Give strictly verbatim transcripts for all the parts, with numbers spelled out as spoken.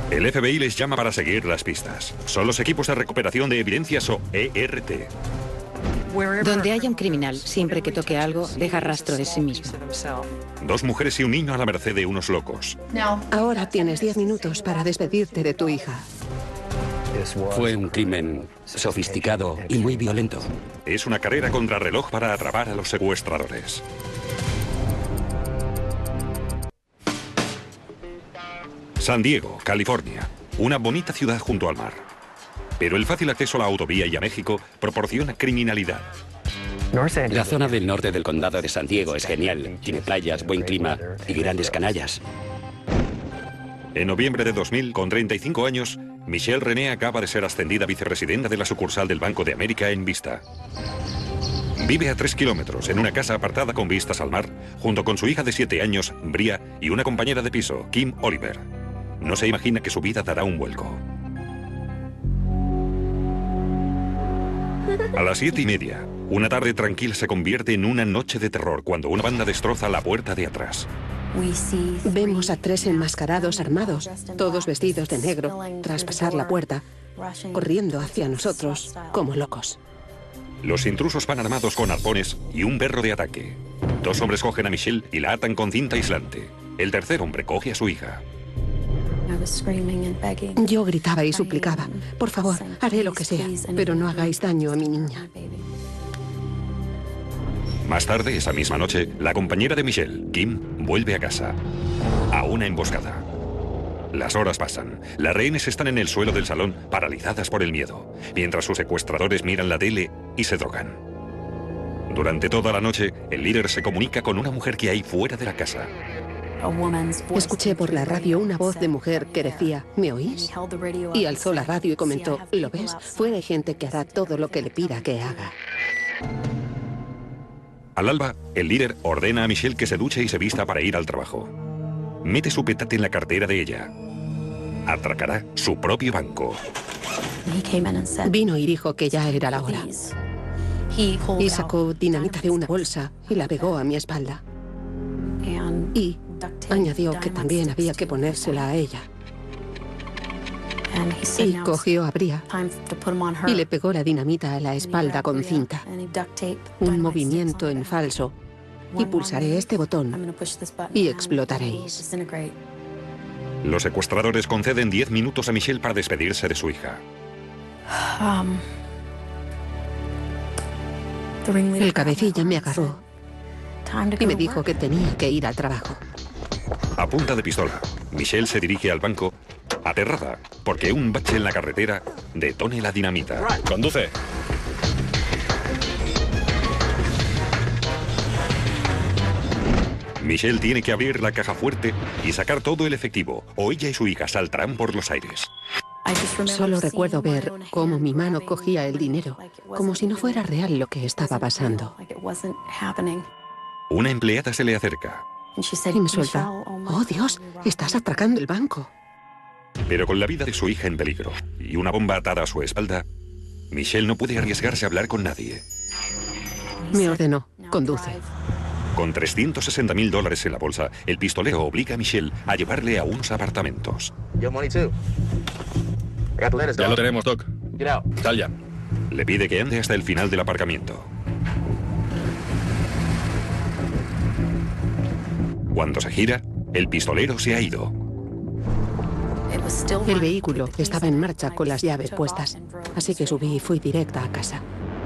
El F B I les llama para seguir las pistas. Son los equipos de recuperación de evidencias o E R T. Donde haya un criminal, siempre que toque algo, deja rastro de sí mismo. Dos mujeres y un niño a la merced de unos locos. Ahora tienes diez minutos para despedirte de tu hija. Fue un crimen sofisticado y muy violento. Es una carrera contra reloj para atrapar a los secuestradores. San Diego, California. Una bonita ciudad junto al mar. Pero el fácil acceso a la autovía y a México proporciona criminalidad. La zona del norte del condado de San Diego es genial. Tiene playas, buen clima y grandes canallas. En noviembre de dos mil, con treinta y cinco años, Michelle René acaba de ser ascendida a vicepresidenta de la sucursal del Banco de América en Vista. Vive a tres kilómetros, en una casa apartada con vistas al mar, junto con su hija de siete años, Bria, y una compañera de piso, Kim Oliver. No se imagina que su vida dará un vuelco. A las siete y media, una tarde tranquila se convierte en una noche de terror cuando una banda destroza la puerta de atrás. Vemos a tres enmascarados armados, todos vestidos de negro, traspasar la puerta, corriendo hacia nosotros como locos. Los intrusos van armados con arpones y un berro de ataque. Dos hombres cogen a Michelle y la atan con cinta aislante. El tercer hombre coge a su hija. Yo gritaba y suplicaba, por favor, haré lo que sea, pero no hagáis daño a mi niña. Más tarde, esa misma noche, la compañera de Michelle, Kim, vuelve a casa. A una emboscada. Las horas pasan. Las rehenes están en el suelo del salón, paralizadas por el miedo, mientras sus secuestradores miran la tele y se drogan. Durante toda la noche, el líder se comunica con una mujer que hay fuera de la casa. Escuché por la radio una voz de mujer que decía, ¿me oís? Y alzó la radio y comentó, ¿lo ves? Fuera hay gente que hará todo lo que le pida que haga. Al alba, el líder ordena a Michelle que se duche y se vista para ir al trabajo. Mete su petate en la cartera de ella. Atracará su propio banco. Vino y dijo que ya era la hora. Y sacó dinamita de una bolsa y la pegó a mi espalda. Y añadió que también había que ponérsela a ella. Y cogió a Bria y le pegó la dinamita a la espalda con cinta. Un movimiento en falso. Y pulsaré este botón y explotaréis. Los secuestradores conceden diez minutos a Michelle para despedirse de su hija. El cabecilla me agarró y me dijo que tenía que ir al trabajo. A punta de pistola, Michelle se dirige al banco, aterrada, porque un bache en la carretera detone la dinamita. ¡Conduce! Michelle tiene que abrir la caja fuerte y sacar todo el efectivo, o ella y su hija saltarán por los aires. Solo recuerdo ver cómo mi mano cogía el dinero, como si no fuera real lo que estaba pasando. Una empleada se le acerca. Y me suelta, oh Dios, estás atracando el banco. Pero con la vida de su hija en peligro y una bomba atada a su espalda, Michelle no puede arriesgarse a hablar con nadie. Me ordenó, conduce. Con trescientos sesenta mil dólares en la bolsa, el pistolero obliga a Michelle a llevarle a unos apartamentos. Ya lo tenemos, Doc. Sal ya. Le pide que ande hasta el final del aparcamiento. Cuando se gira, el pistolero se ha ido. El vehículo estaba en marcha con las llaves puestas, así que subí y fui directa a casa.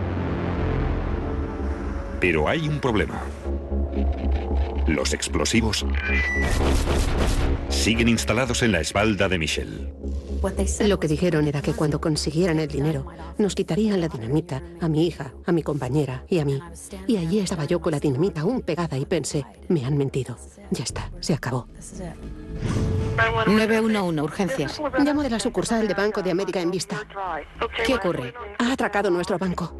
Pero hay un problema. Los explosivos siguen instalados en la espalda de Michelle. Lo que dijeron era que cuando consiguieran el dinero, nos quitarían la dinamita a mi hija, a mi compañera y a mí. Y allí estaba yo con la dinamita aún pegada y pensé, me han mentido. Ya está, se acabó. nueve uno uno, urgencias. Llamo de la sucursal de Banco de América en Vista. ¿Qué ocurre? Ha atracado nuestro banco.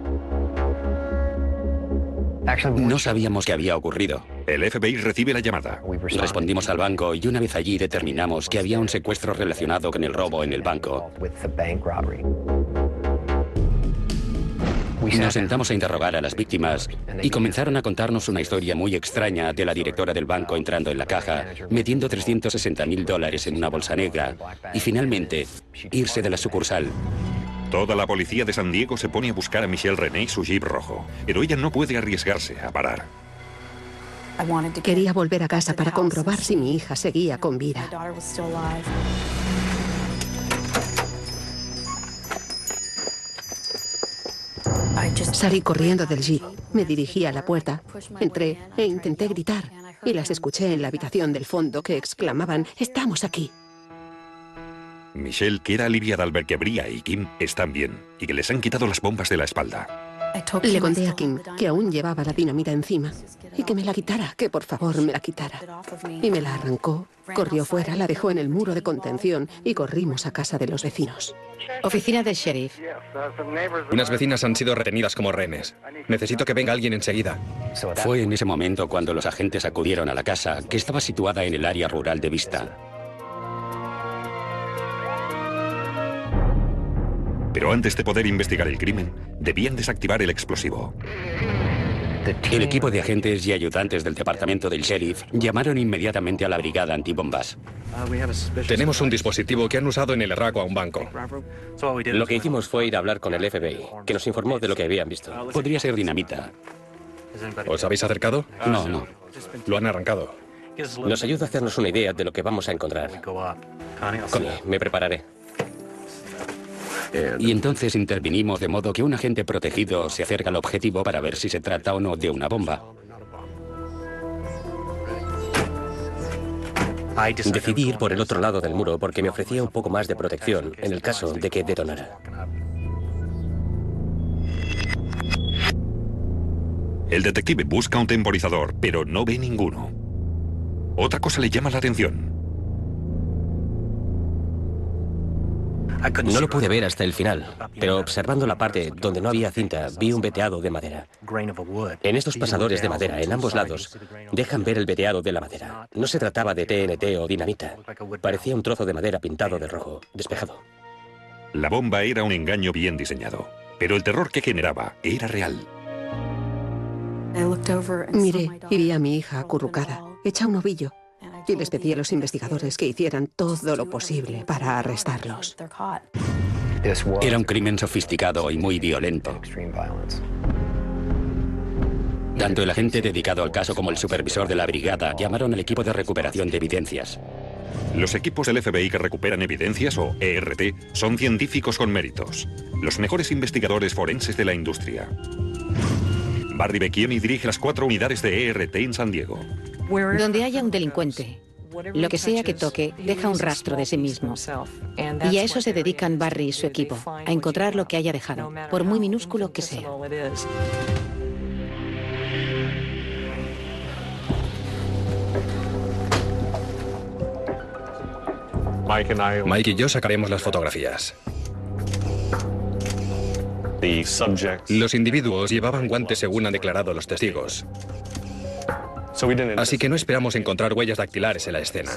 No sabíamos qué había ocurrido. El F B I recibe la llamada. Respondimos al banco y una vez allí determinamos que había un secuestro relacionado con el robo en el banco. Nos sentamos a interrogar a las víctimas y comenzaron a contarnos una historia muy extraña de la directora del banco entrando en la caja, metiendo trescientos sesenta mil dólares en una bolsa negra y finalmente irse de la sucursal. Toda la policía de San Diego se pone a buscar a Michelle René y su jeep rojo, pero ella no puede arriesgarse a parar. Quería volver a casa para comprobar si mi hija seguía con vida. Salí corriendo del jeep, me dirigí a la puerta, entré e intenté gritar y las escuché en la habitación del fondo que exclamaban: «¡Estamos aquí!». Michelle queda aliviada al ver que Bria y Kim están bien y que les han quitado las bombas de la espalda. Le conté a Kim que aún llevaba la dinamita encima y que me la quitara, que por favor me la quitara. Y me la arrancó, corrió fuera, la dejó en el muro de contención y corrimos a casa de los vecinos. Oficina del sheriff. Unas vecinas han sido retenidas como rehenes. Necesito que venga alguien enseguida. Fue en ese momento cuando los agentes acudieron a la casa, que estaba situada en el área rural de Vista. Pero antes de poder investigar el crimen, debían desactivar el explosivo. El equipo de agentes y ayudantes del departamento del sheriff llamaron inmediatamente a la brigada antibombas. Tenemos un dispositivo que han usado en el atraco a un banco. Lo que hicimos fue ir a hablar con el F B I, que nos informó de lo que habían visto. Podría ser dinamita. ¿Os habéis acercado? No, no. Lo han arrancado. Nos ayuda a hacernos una idea de lo que vamos a encontrar. Connie, me prepararé. Y entonces intervinimos de modo que un agente protegido se acerca al objetivo para ver si se trata o no de una bomba. Decidí ir por el otro lado del muro porque me ofrecía un poco más de protección en el caso de que detonara. El detective busca un temporizador, pero no ve ninguno. Otra cosa le llama la atención. No lo pude ver hasta el final, pero observando la parte donde no había cinta, vi un veteado de madera. En estos pasadores de madera, en ambos lados, dejan ver el veteado de la madera. No se trataba de T N T o dinamita. Parecía un trozo de madera pintado de rojo, despejado. La bomba era un engaño bien diseñado, pero el terror que generaba era real. Miré y vi a mi hija acurrucada, hecha un ovillo. Y les pedí a los investigadores que hicieran todo lo posible para arrestarlos. Era un crimen sofisticado y muy violento. Tanto el agente dedicado al caso como el supervisor de la brigada llamaron al equipo de recuperación de evidencias. Los equipos del F B I que recuperan evidencias, o E R T, son científicos con méritos. Los mejores investigadores forenses de la industria. Barry Becchioni dirige las cuatro unidades de E R T en San Diego. Donde haya un delincuente, lo que sea que toque, deja un rastro de sí mismo. Y a eso se dedican Barry y su equipo, a encontrar lo que haya dejado, por muy minúsculo que sea. Mike y yo sacaremos las fotografías. Los individuos llevaban guantes según han declarado los testigos. Así que no esperamos encontrar huellas dactilares en la escena.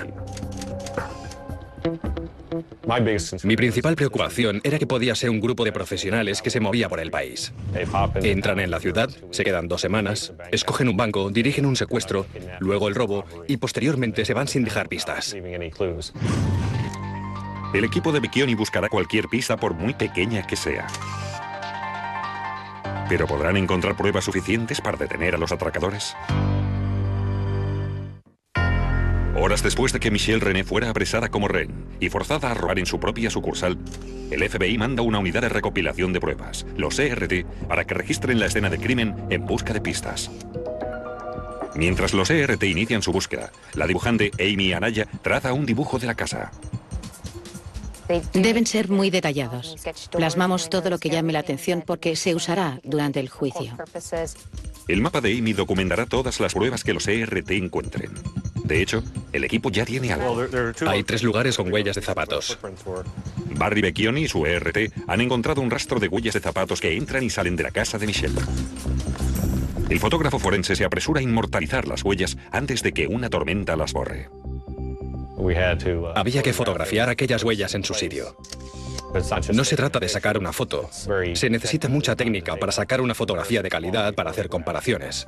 Mi principal preocupación era que podía ser un grupo de profesionales que se movía por el país. Entran en la ciudad, se quedan dos semanas, escogen un banco, dirigen un secuestro, luego el robo y posteriormente se van sin dejar pistas. El equipo de Becchioni buscará cualquier pista por muy pequeña que sea. ¿Pero podrán encontrar pruebas suficientes para detener a los atracadores? Horas después de que Michelle René fuera apresada como rehén y forzada a robar en su propia sucursal, el F B I manda una unidad de recopilación de pruebas, los E R T, para que registren la escena del crimen en busca de pistas. Mientras los E R T inician su búsqueda, la dibujante Amy Anaya traza un dibujo de la casa. Deben ser muy detallados. Plasmamos todo lo que llame la atención porque se usará durante el juicio. El mapa de Amy documentará todas las pruebas que los E R T encuentren. De hecho, el equipo ya tiene algo. Hay tres lugares con huellas de zapatos. Barry Becchioni y su E R T han encontrado un rastro de huellas de zapatos que entran y salen de la casa de Michelle. El fotógrafo forense se apresura a inmortalizar las huellas antes de que una tormenta las borre. Había que fotografiar aquellas huellas en su sitio. No se trata de sacar una foto. Se necesita mucha técnica para sacar una fotografía de calidad para hacer comparaciones.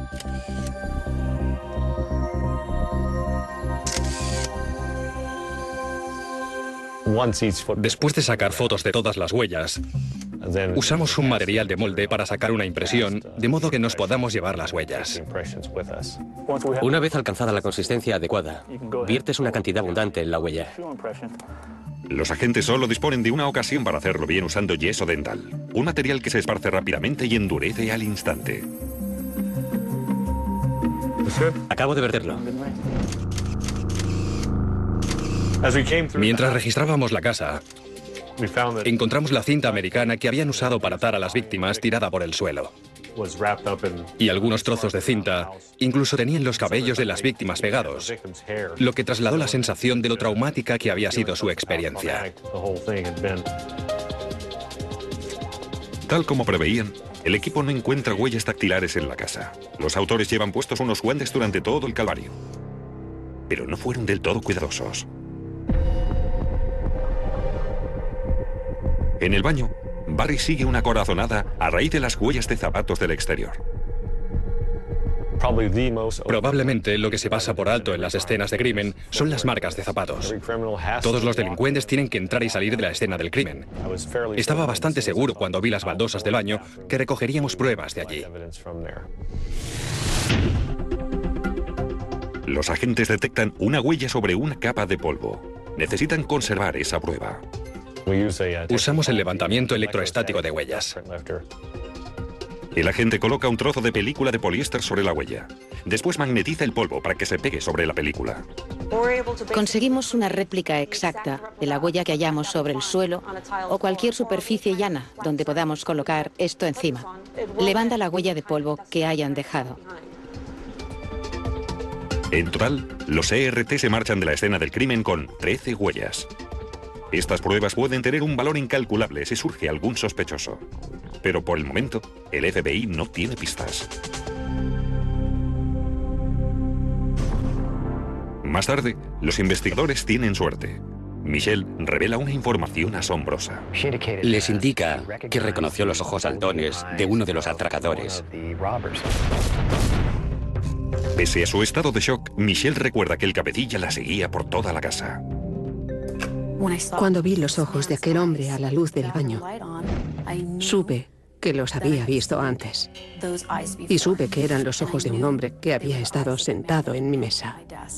Después de sacar fotos de todas las huellas, usamos un material de molde para sacar una impresión, de modo que nos podamos llevar las huellas. Una vez alcanzada la consistencia adecuada, viertes una cantidad abundante en la huella. Los agentes solo disponen de una ocasión para hacerlo bien usando yeso dental, un material que se esparce rápidamente y endurece al instante. Acabo de verterlo. Mientras registrábamos la casa, encontramos la cinta americana que habían usado para atar a las víctimas tirada por el suelo. Y algunos trozos de cinta incluso tenían los cabellos de las víctimas pegados, lo que trasladó la sensación de lo traumática que había sido su experiencia. Tal como preveían, el equipo no encuentra huellas dactilares en la casa. Los autores llevan puestos unos guantes durante todo el calvario. Pero no fueron del todo cuidadosos. En el baño, Barry sigue una corazonada a raíz de las huellas de zapatos del exterior. Probablemente lo que se pasa por alto en las escenas de crimen son las marcas de zapatos. Todos los delincuentes tienen que entrar y salir de la escena del crimen. Estaba bastante seguro cuando vi las baldosas del baño que recogeríamos pruebas de allí. Los agentes detectan una huella sobre una capa de polvo. Necesitan conservar esa prueba. Usamos el levantamiento electroestático de huellas. El agente coloca un trozo de película de poliéster sobre la huella. Después magnetiza el polvo para que se pegue sobre la película. Conseguimos una réplica exacta de la huella que hallamos sobre el suelo o cualquier superficie llana donde podamos colocar esto encima. Levanta la huella de polvo que hayan dejado. En total, los E R T se marchan de la escena del crimen con trece huellas. Estas pruebas pueden tener un valor incalculable si surge algún sospechoso. Pero por el momento, el F B I no tiene pistas. Más tarde, los investigadores tienen suerte. Michelle revela una información asombrosa. Les indica que reconoció los ojos saltones de uno de los atracadores. Pese a su estado de shock, Michelle recuerda que el cabecilla la seguía por toda la casa. Cuando vi los ojos de aquel hombre a la luz del baño, supe que los había visto antes. Y supe que eran los ojos de un hombre que había estado sentado en mi mesa.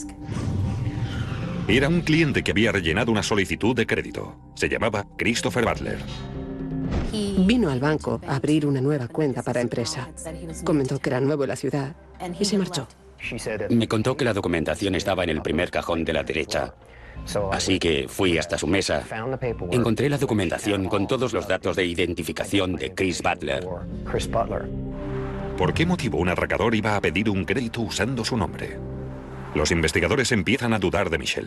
Era un cliente que había rellenado una solicitud de crédito. Se llamaba Christopher Butler. Vino al banco a abrir una nueva cuenta para empresa. Comentó que era nuevo en la ciudad y se marchó. Me contó que la documentación estaba en el primer cajón de la derecha. Así que fui hasta su mesa. Encontré la documentación con todos los datos de identificación de Chris Butler. ¿Por qué motivo un atracador iba a pedir un crédito usando su nombre? Los investigadores empiezan a dudar de Michelle.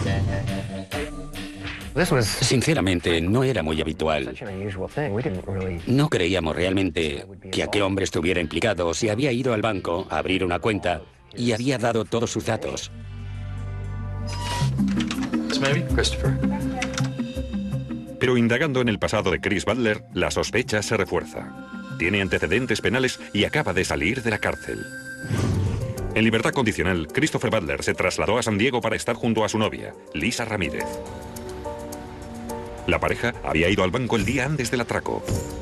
Sinceramente, no era muy habitual. No creíamos realmente que aquel hombre estuviera implicado. Se había ido al banco a abrir una cuenta y había dado todos sus datos. Pero indagando en el pasado de Chris Butler, la sospecha se refuerza. Tiene antecedentes penales y acaba de salir de la cárcel. En libertad condicional, Christopher Butler se trasladó a San Diego para estar junto a su novia, Lisa Ramírez. La pareja había ido al banco el día antes del atraco.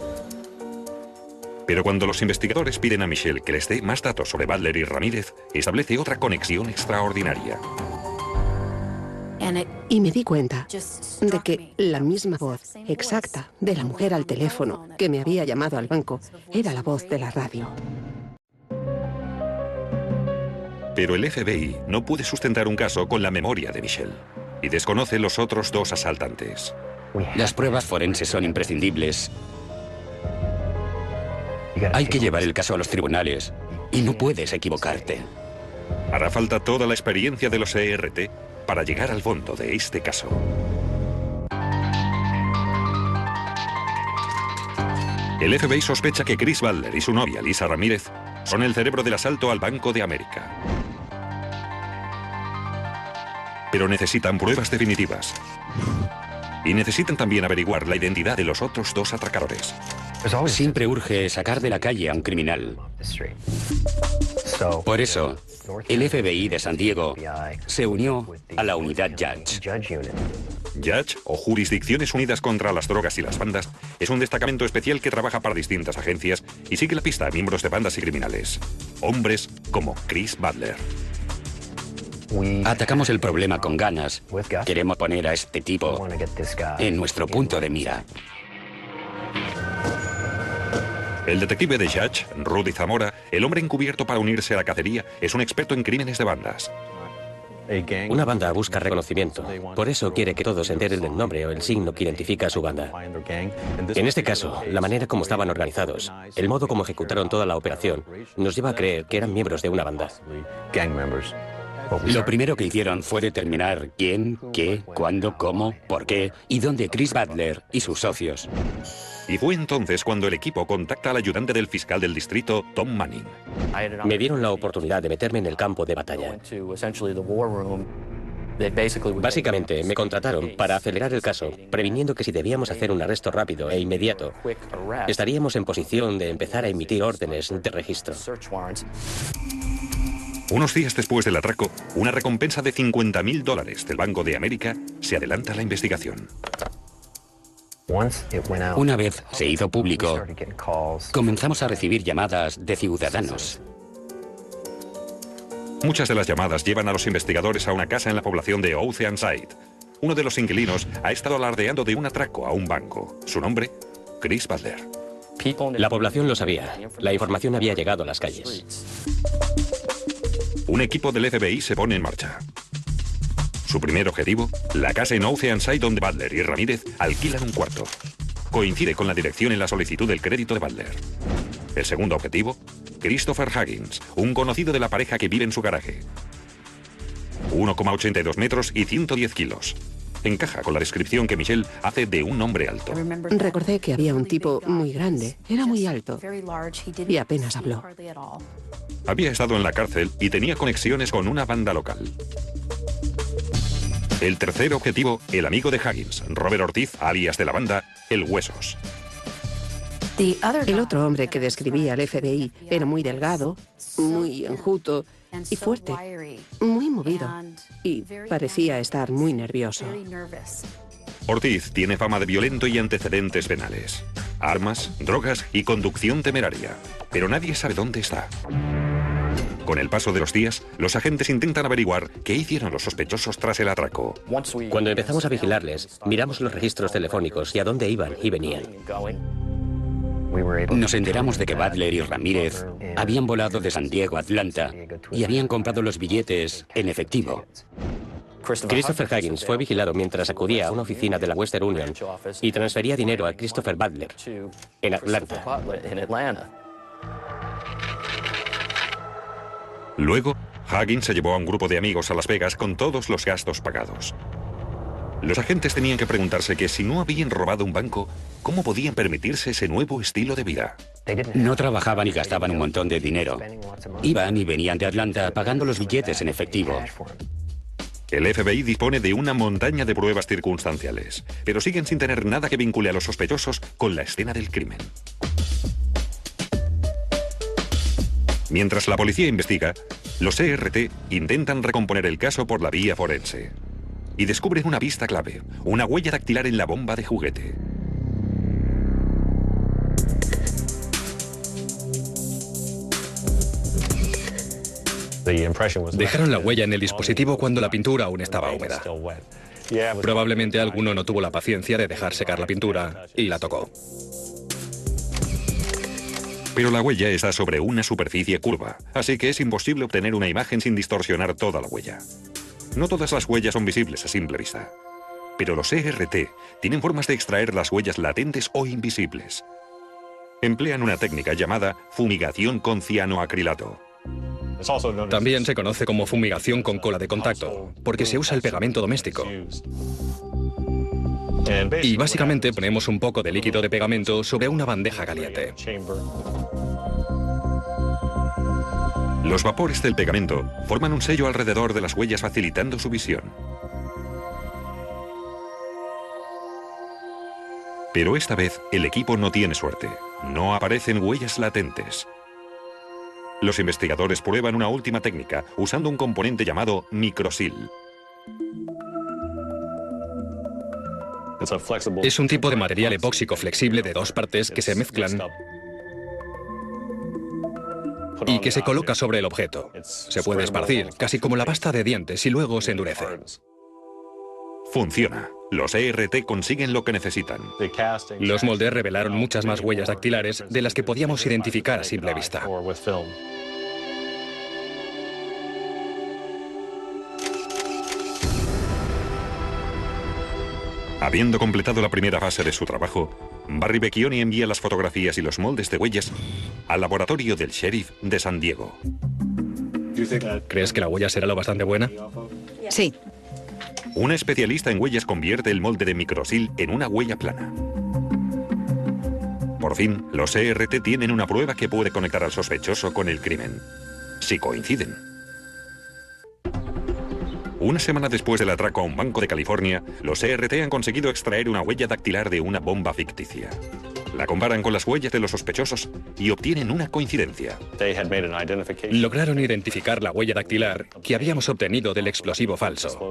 Pero cuando los investigadores piden a Michelle que les dé más datos sobre Butler y Ramírez, establece otra conexión extraordinaria. Y me di cuenta de que la misma voz exacta de la mujer al teléfono que me había llamado al banco era la voz de la radio. Pero el F B I no puede sustentar un caso con la memoria de Michelle y desconoce los otros dos asaltantes. Las pruebas forenses son imprescindibles. Hay que llevar el caso a los tribunales y no puedes equivocarte. Hará falta toda la experiencia de los E R T para llegar al fondo de este caso. El F B I sospecha que Chris Butler y su novia, Lisa Ramírez, son el cerebro del asalto al Banco de América. Pero necesitan pruebas definitivas. Y necesitan también averiguar la identidad de los otros dos atracadores. Siempre urge sacar de la calle a un criminal. Por eso, el F B I de San Diego se unió a la unidad Judge. Judge, o Jurisdicciones Unidas contra las Drogas y las Bandas, es un destacamento especial que trabaja para distintas agencias y sigue la pista a miembros de bandas y criminales. Hombres como Chris Butler. Atacamos el problema con ganas. Queremos poner a este tipo en nuestro punto de mira. El detective de Judge, Rudy Zamora, el hombre encubierto para unirse a la cacería, es un experto en crímenes de bandas. Una banda busca reconocimiento. Por eso quiere que todos se enteren del nombre o el signo que identifica a su banda. En este caso, la manera como estaban organizados, el modo como ejecutaron toda la operación, nos lleva a creer que eran miembros de una banda. Lo primero que hicieron fue determinar quién, qué, cuándo, cómo, por qué y dónde Chris Butler y sus socios. Y fue entonces cuando el equipo contacta al ayudante del fiscal del distrito, Tom Manning. Me dieron la oportunidad de meterme en el campo de batalla. Básicamente, me contrataron para acelerar el caso, previniendo que si debíamos hacer un arresto rápido e inmediato, estaríamos en posición de empezar a emitir órdenes de registro. Unos días después del atraco, una recompensa de cincuenta mil dólares del Banco de América se adelanta a la investigación. Una vez se hizo público, comenzamos a recibir llamadas de ciudadanos. Muchas de las llamadas llevan a los investigadores a una casa en la población de Oceanside. Uno de los inquilinos ha estado alardeando de un atraco a un banco. Su nombre, Chris Butler. La población lo sabía. La información había llegado a las calles. Un equipo del F B I se pone en marcha. Su primer objetivo, la casa en Oceanside donde Butler y Ramírez alquilan un cuarto. Coincide con la dirección en la solicitud del crédito de Butler. El segundo objetivo, Christopher Huggins, un conocido de la pareja que vive en su garaje. uno coma ochenta y dos metros y ciento diez kilos. Encaja con la descripción que Michelle hace de un hombre alto. Recordé que había un tipo muy grande, era muy alto y apenas habló. Había estado en la cárcel y tenía conexiones con una banda local. El tercer objetivo, el amigo de Huggins, Robert Ortiz, alias de la banda, el Huesos. El otro hombre que describía al F B I era muy delgado, muy enjuto y fuerte, muy movido y parecía estar muy nervioso. Ortiz tiene fama de violento y antecedentes penales. Armas, drogas y conducción temeraria. Pero nadie sabe dónde está. Con el paso de los días, los agentes intentan averiguar qué hicieron los sospechosos tras el atraco. Cuando empezamos a vigilarles, miramos los registros telefónicos y a dónde iban y venían. Nos enteramos de que Butler y Ramírez habían volado de San Diego a Atlanta y habían comprado los billetes en efectivo. Christopher Huggins fue vigilado mientras acudía a una oficina de la Western Union y transfería dinero a Christopher Butler en Atlanta. Luego, Huggins se llevó a un grupo de amigos a Las Vegas con todos los gastos pagados. Los agentes tenían que preguntarse que si no habían robado un banco, ¿cómo podían permitirse ese nuevo estilo de vida? No trabajaban y gastaban un montón de dinero. Iban y venían de Atlanta pagando los billetes en efectivo. El F B I dispone de una montaña de pruebas circunstanciales, pero siguen sin tener nada que vincule a los sospechosos con la escena del crimen. Mientras la policía investiga, los C R T intentan recomponer el caso por la vía forense. Y descubren una pista clave, una huella dactilar en la bomba de juguete. Dejaron la huella en el dispositivo cuando la pintura aún estaba húmeda. Probablemente alguno no tuvo la paciencia de dejar secar la pintura y la tocó. Pero la huella está sobre una superficie curva, así que es imposible obtener una imagen sin distorsionar toda la huella. No todas las huellas son visibles a simple vista. Pero los C R T tienen formas de extraer las huellas latentes o invisibles. Emplean una técnica llamada fumigación con cianoacrilato. También se conoce como fumigación con cola de contacto, porque se usa el pegamento doméstico. Y básicamente ponemos un poco de líquido de pegamento sobre una bandeja caliente. Los vapores del pegamento forman un sello alrededor de las huellas facilitando su visión. Pero esta vez el equipo no tiene suerte. No aparecen huellas latentes. Los investigadores prueban una última técnica usando un componente llamado microsil. Es un tipo de material epóxico flexible de dos partes que se mezclan y que se coloca sobre el objeto. Se puede esparcir, casi como la pasta de dientes, y luego se endurece. Funciona. Los E R T consiguen lo que necesitan. Los moldes revelaron muchas más huellas dactilares de las que podíamos identificar a simple vista. Habiendo completado la primera fase de su trabajo, Barry Vecchioni envía las fotografías y los moldes de huellas al laboratorio del sheriff de San Diego. ¿Crees que la huella será lo bastante buena? Sí. Una especialista en huellas convierte el molde de microsil en una huella plana. Por fin, los E R T tienen una prueba que puede conectar al sospechoso con el crimen. Si coinciden. Una semana después del atraco a un banco de California, los E R T han conseguido extraer una huella dactilar de una bomba ficticia. La comparan con las huellas de los sospechosos y obtienen una coincidencia. Lograron identificar la huella dactilar que habíamos obtenido del explosivo falso.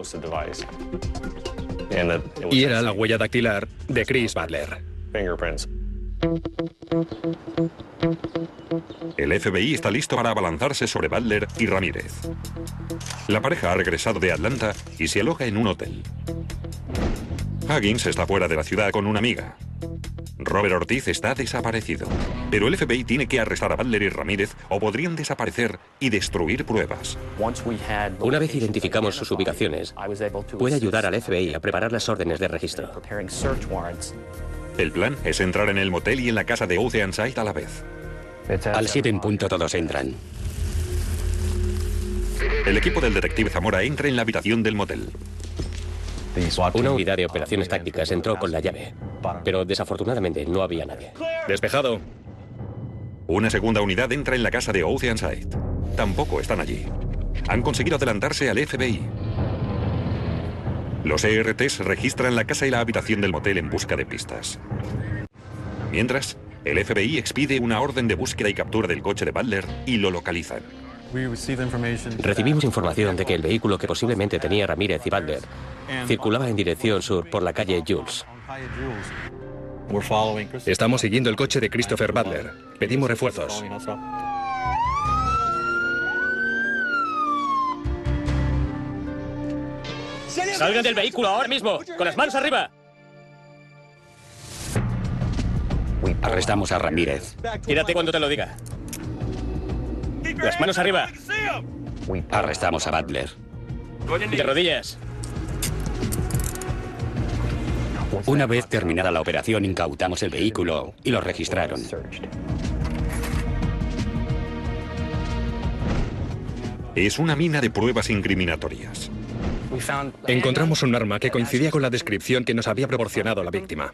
Y era la huella dactilar de Chris Butler. El F B I está listo para abalanzarse sobre Butler y Ramírez. La pareja ha regresado de Atlanta y se aloja en un hotel. Huggins está fuera de la ciudad con una amiga. Robert Ortiz está desaparecido. Pero el F B I tiene que arrestar a Butler y Ramírez o podrían desaparecer y destruir pruebas. Una vez identificamos sus ubicaciones, puede ayudar al F B I a preparar las órdenes de registro. El plan es entrar en el motel y en la casa de Oceanside a la vez. Al siete en punto todos entran. El equipo del detective Zamora entra en la habitación del motel. Una unidad de operaciones tácticas entró con la llave, pero desafortunadamente no había nadie. Despejado. Una segunda unidad entra en la casa de Oceanside. Tampoco están allí. Han conseguido adelantarse al F B I. Los E R Ts registran la casa y la habitación del motel en busca de pistas. Mientras, el F B I expide una orden de búsqueda y captura del coche de Butler y lo localizan. Recibimos información de que el vehículo que posiblemente tenía Ramírez y Butler circulaba en dirección sur por la calle Jules. Estamos siguiendo el coche de Christopher Butler. Pedimos refuerzos. ¡Salgan del vehículo ahora mismo! ¡Con las manos arriba! Arrestamos a Ramírez. Tírate cuando te lo diga. ¡Las manos arriba! Arrestamos a Butler. De rodillas. Una vez terminada la operación, incautamos el vehículo y lo registraron. Es una mina de pruebas incriminatorias. Encontramos un arma que coincidía con la descripción que nos había proporcionado la víctima.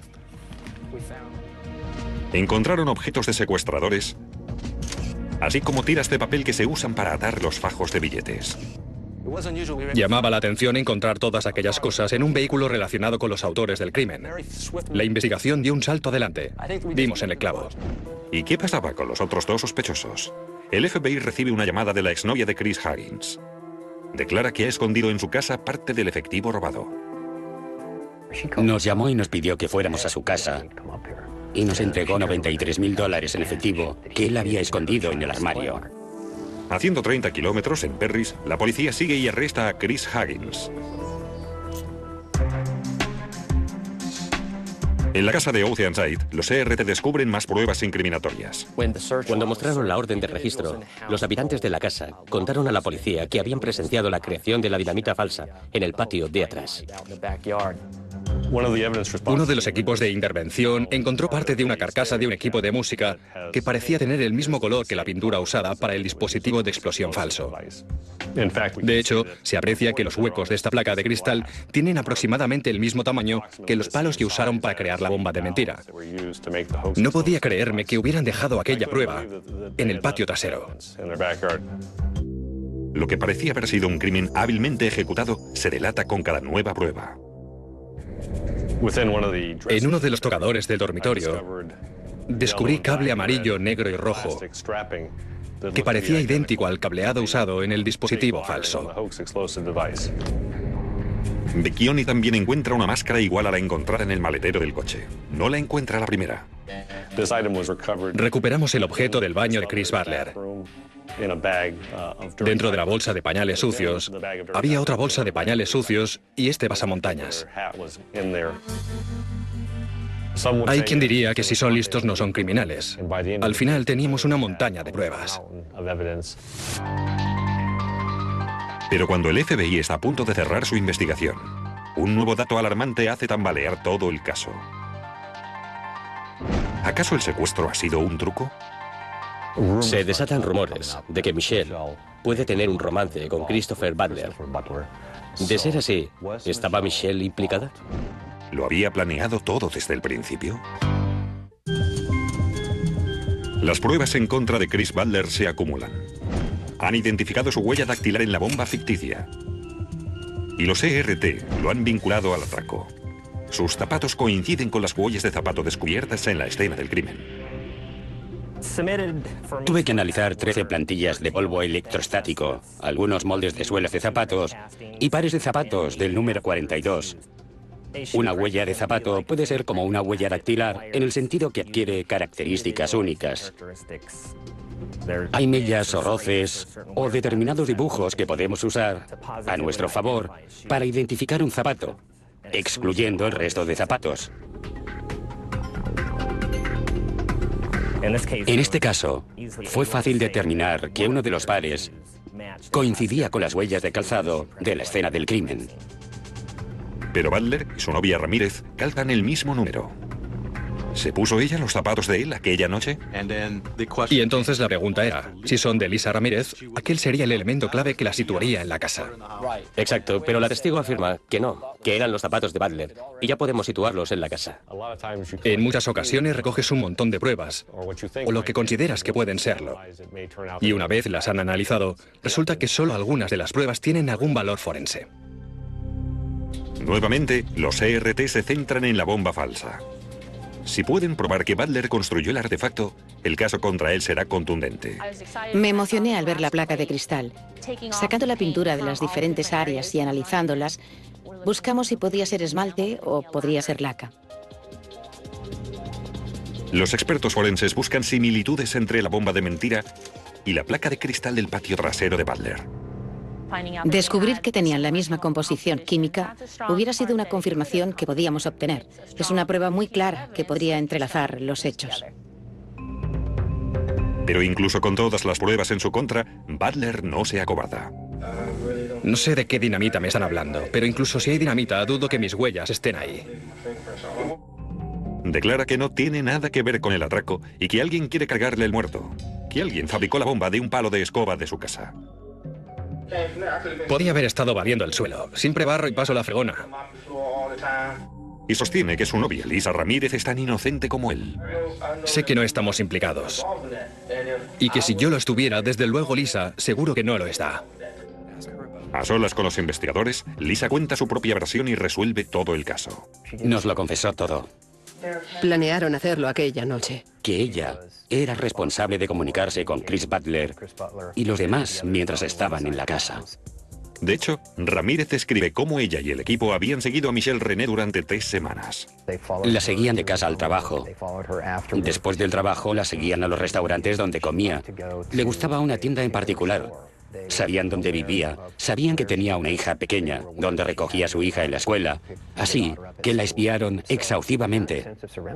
Encontraron objetos de secuestradores, así como tiras de papel que se usan para atar los fajos de billetes. Llamaba la atención encontrar todas aquellas cosas en un vehículo relacionado con los autores del crimen. La investigación dio un salto adelante. Dimos en el clavo. ¿Y qué pasaba con los otros dos sospechosos? El F B I recibe una llamada de la exnovia de Chris Huggins. Declara que ha escondido en su casa parte del efectivo robado. Nos llamó y nos pidió que fuéramos a su casa y nos entregó noventa y tres mil dólares en efectivo que él había escondido en el armario. A ciento treinta kilómetros en Perris, la policía sigue y arresta a Chris Huggins. En la casa de Oceanside, los E R T descubren más pruebas incriminatorias. Cuando mostraron la orden de registro, los habitantes de la casa contaron a la policía que habían presenciado la creación de la dinamita falsa en el patio de atrás. Uno de los equipos de intervención encontró parte de una carcasa de un equipo de música que parecía tener el mismo color que la pintura usada para el dispositivo de explosión falso. De hecho, se aprecia que los huecos de esta placa de cristal tienen aproximadamente el mismo tamaño que los palos que usaron para crear la bomba de mentira. No podía creerme que hubieran dejado aquella prueba en el patio trasero. Lo que parecía haber sido un crimen hábilmente ejecutado se delata con cada nueva prueba. En uno de los tocadores del dormitorio, descubrí cable amarillo, negro y rojo que parecía idéntico al cableado usado en el dispositivo falso. Vecchioni también encuentra una máscara igual a la encontrada en el maletero del coche. No la encuentra a la primera. Recuperamos el objeto del baño de Chris Butler. Dentro de la bolsa de pañales sucios, había otra bolsa de pañales sucios y este pasamontañas. Hay quien diría que si son listos no son criminales. Al final teníamos una montaña de pruebas. Pero cuando el F B I está a punto de cerrar su investigación, un nuevo dato alarmante hace tambalear todo el caso. ¿Acaso el secuestro ha sido un truco? Se desatan rumores de que Michelle puede tener un romance con Christopher Butler. De ser así, ¿estaba Michelle implicada? ¿Lo había planeado todo desde el principio? Las pruebas en contra de Chris Butler se acumulan. Han identificado su huella dactilar en la bomba ficticia. Y los E R T lo han vinculado al atraco. Sus zapatos coinciden con las huellas de zapato descubiertas en la escena del crimen. Tuve que analizar trece plantillas de polvo electrostático, algunos moldes de suelas de zapatos y pares de zapatos del número cuarenta y dos. Una huella de zapato puede ser como una huella dactilar en el sentido que adquiere características únicas. Hay mellas o roces o determinados dibujos que podemos usar a nuestro favor para identificar un zapato, excluyendo el resto de zapatos. En este caso, fue fácil determinar que uno de los pares coincidía con las huellas de calzado de la escena del crimen. Pero Butler y su novia Ramírez calzan el mismo número. ¿Se puso ella los zapatos de él aquella noche? Y entonces la pregunta era, si son de Lisa Ramírez, aquel sería el elemento clave que la situaría en la casa. Exacto, pero la testigo afirma que no, que eran los zapatos de Butler, y ya podemos situarlos en la casa. En muchas ocasiones recoges un montón de pruebas, o lo que consideras que pueden serlo. Y una vez las han analizado, resulta que solo algunas de las pruebas tienen algún valor forense. Nuevamente, los E R T se centran en la bomba falsa. Si pueden probar que Butler construyó el artefacto, el caso contra él será contundente. Me emocioné al ver la placa de cristal. Sacando la pintura de las diferentes áreas y analizándolas, buscamos si podía ser esmalte o podría ser laca. Los expertos forenses buscan similitudes entre la bomba de mentira y la placa de cristal del patio trasero de Butler. Descubrir que tenían la misma composición química hubiera sido una confirmación que podíamos obtener. Es una prueba muy clara que podría entrelazar los hechos. Pero incluso con todas las pruebas en su contra, Butler no se acobarda. No sé de qué dinamita me están hablando, pero incluso si hay dinamita, dudo que mis huellas estén ahí. Declara que no tiene nada que ver con el atraco y que alguien quiere cargarle el muerto. Que alguien fabricó la bomba de un palo de escoba de su casa. Podía haber estado barriendo el suelo. Siempre barro y paso la fregona. Y sostiene que su novia, Lisa Ramírez, es tan inocente como él. Sé que no estamos implicados. Y que si yo lo estuviera, desde luego Lisa, seguro que no lo está. A solas con los investigadores, Lisa cuenta su propia versión y resuelve todo el caso. Nos lo confesó todo. Planearon hacerlo aquella noche. Que ella era responsable de comunicarse con Chris Butler y los demás mientras estaban en la casa. De hecho, Ramírez escribe cómo ella y el equipo habían seguido a Michelle René durante tres semanas. La seguían de casa al trabajo. Después del trabajo la seguían a los restaurantes donde comía. Le gustaba una tienda en particular. Sabían dónde vivía, sabían que tenía una hija pequeña, donde recogía a su hija en la escuela. Así que la espiaron exhaustivamente.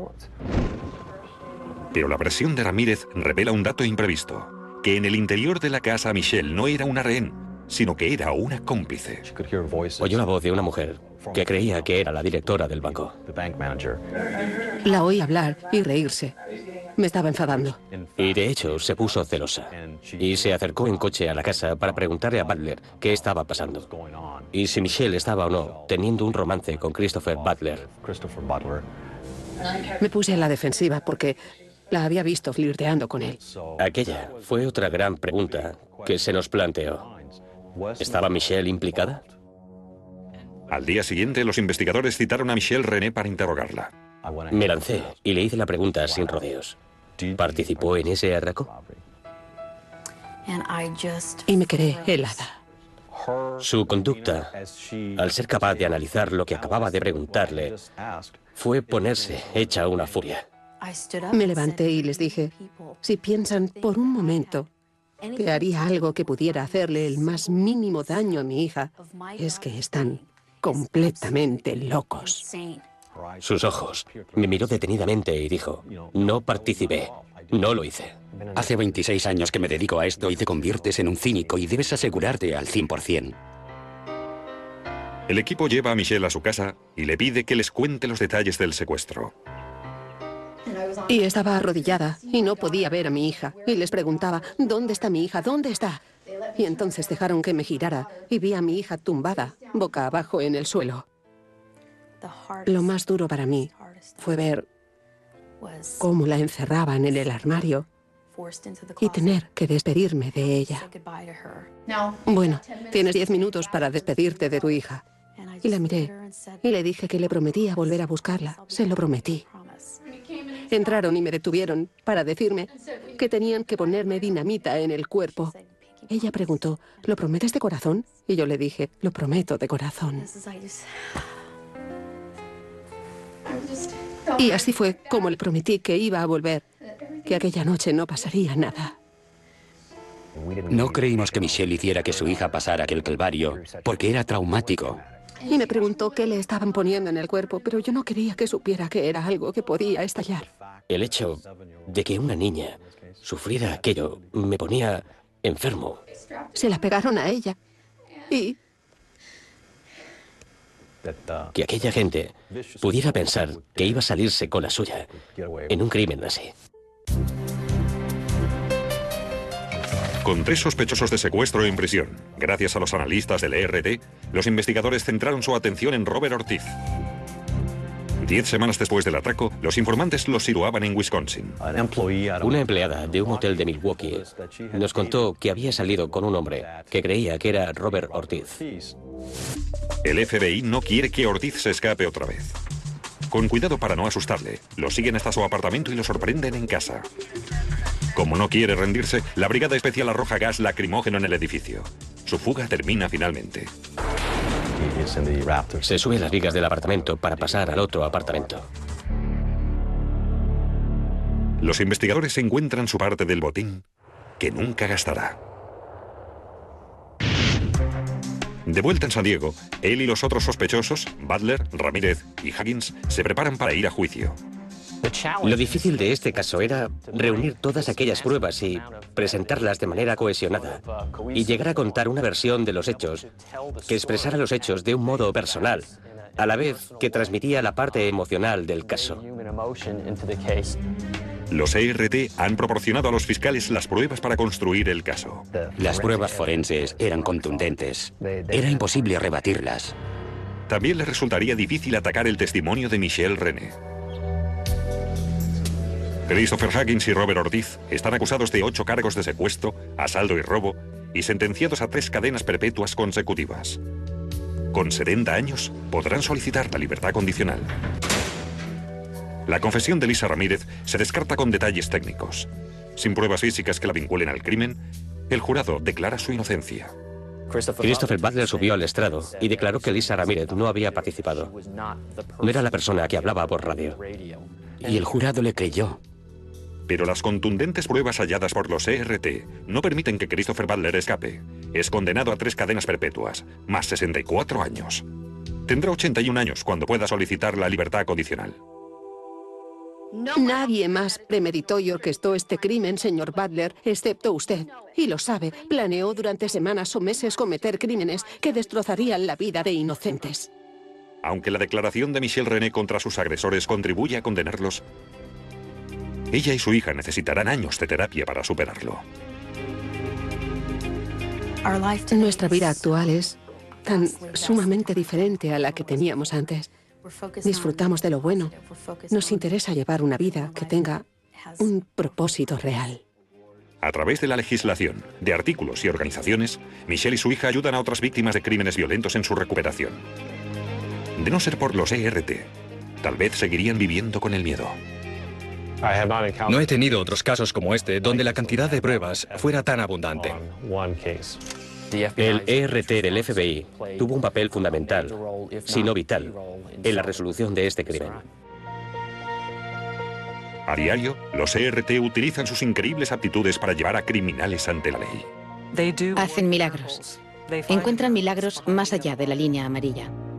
Pero la versión de Ramírez revela un dato imprevisto, que en el interior de la casa Michelle no era una rehén, sino que era una cómplice. Oyó la voz de una mujer que creía que era la directora del banco. La oí hablar y reírse. Me estaba enfadando. Y de hecho se puso celosa. Y se acercó en coche a la casa para preguntarle a Butler qué estaba pasando. Y si Michelle estaba o no teniendo un romance con Christopher Butler. Me puse a la defensiva porque la había visto flirteando con él. Aquella fue otra gran pregunta que se nos planteó. ¿Estaba Michelle implicada? Al día siguiente, los investigadores citaron a Michelle René para interrogarla. Me lancé y le hice la pregunta sin rodeos. ¿Participó en ese atraco? Y me quedé helada. Su conducta, al ser capaz de analizar lo que acababa de preguntarle, fue ponerse hecha una furia. Me levanté y les dije, si piensan por un momento que haría algo que pudiera hacerle el más mínimo daño a mi hija, es que están completamente locos. Sus ojos. Me miró detenidamente y dijo, no participé, no lo hice. Hace veintiséis años que me dedico a esto y te conviertes en un cínico y debes asegurarte al cien por cien. El equipo lleva a Michelle a su casa y le pide que les cuente los detalles del secuestro. Y estaba arrodillada y no podía ver a mi hija. Y les preguntaba, ¿dónde está mi hija? ¿Dónde está? Y entonces dejaron que me girara y vi a mi hija tumbada, boca abajo en el suelo. Lo más duro para mí fue ver cómo la encerraban en el armario y tener que despedirme de ella. Bueno, tienes diez minutos para despedirte de tu hija. Y la miré y le dije que le prometía volver a buscarla. Se lo prometí. Entraron y me detuvieron para decirme que tenían que ponerme dinamita en el cuerpo. Ella preguntó, ¿lo prometes de corazón? Y yo le dije, lo prometo de corazón. Y así fue como le prometí que iba a volver, que aquella noche no pasaría nada. No creímos que Michelle hiciera que su hija pasara aquel calvario, porque era traumático. Y me preguntó qué le estaban poniendo en el cuerpo, pero yo no quería que supiera que era algo que podía estallar. El hecho de que una niña sufriera aquello me ponía enfermo. Se la pegaron a ella. Y que aquella gente pudiera pensar que iba a salirse con la suya en un crimen así. Con tres sospechosos de secuestro en prisión, gracias a los analistas del E R T, los investigadores centraron su atención en Robert Ortiz. Diez semanas después del atraco, los informantes los situaban en Wisconsin. Una empleada de un hotel de Milwaukee nos contó que había salido con un hombre que creía que era Robert Ortiz. El F B I no quiere que Ortiz se escape otra vez. Con cuidado para no asustarle, lo siguen hasta su apartamento y lo sorprenden en casa. Como no quiere rendirse, la brigada especial arroja gas lacrimógeno en el edificio. Su fuga termina finalmente. Se sube las vigas del apartamento para pasar al otro apartamento. Los investigadores encuentran su parte del botín que nunca gastará. De vuelta en San Diego, él y los otros sospechosos, Butler, Ramírez y Huggins, se preparan para ir a juicio. Lo difícil de este caso era reunir todas aquellas pruebas y presentarlas de manera cohesionada y llegar a contar una versión de los hechos que expresara los hechos de un modo personal, a la vez que transmitía la parte emocional del caso. Los E R T han proporcionado a los fiscales las pruebas para construir el caso. Las pruebas forenses eran contundentes. Era imposible rebatirlas. También les resultaría difícil atacar el testimonio de Michelle René. Christopher Huggins y Robert Ortiz están acusados de ocho cargos de secuestro, asalto y robo y sentenciados a tres cadenas perpetuas consecutivas. Con setenta años podrán solicitar la libertad condicional. La confesión de Lisa Ramírez se descarta con detalles técnicos. Sin pruebas físicas que la vinculen al crimen, el jurado declara su inocencia. Christopher Butler subió al estrado y declaró que Lisa Ramírez no había participado. No era la persona que hablaba por radio. Y el jurado le creyó. Pero las contundentes pruebas halladas por los E R T no permiten que Christopher Butler escape. Es condenado a tres cadenas perpetuas, más sesenta y cuatro años. Tendrá ochenta y un años cuando pueda solicitar la libertad condicional. Nadie más premeditó y orquestó este crimen, señor Butler, excepto usted. Y lo sabe, planeó durante semanas o meses cometer crímenes que destrozarían la vida de inocentes. Aunque la declaración de Michelle René contra sus agresores contribuye a condenarlos, ella y su hija necesitarán años de terapia para superarlo. Nuestra vida actual es tan sumamente diferente a la que teníamos antes. Disfrutamos de lo bueno. Nos interesa llevar una vida que tenga un propósito real. A través de la legislación, de artículos y organizaciones, Michelle y su hija ayudan a otras víctimas de crímenes violentos en su recuperación. De no ser por los E R T, tal vez seguirían viviendo con el miedo. No he tenido otros casos como este donde la cantidad de pruebas fuera tan abundante. El E R T del F B I tuvo un papel fundamental, si no vital, en la resolución de este crimen. A diario, los E R T utilizan sus increíbles aptitudes para llevar a criminales ante la ley. Hacen milagros. Encuentran milagros más allá de la línea amarilla.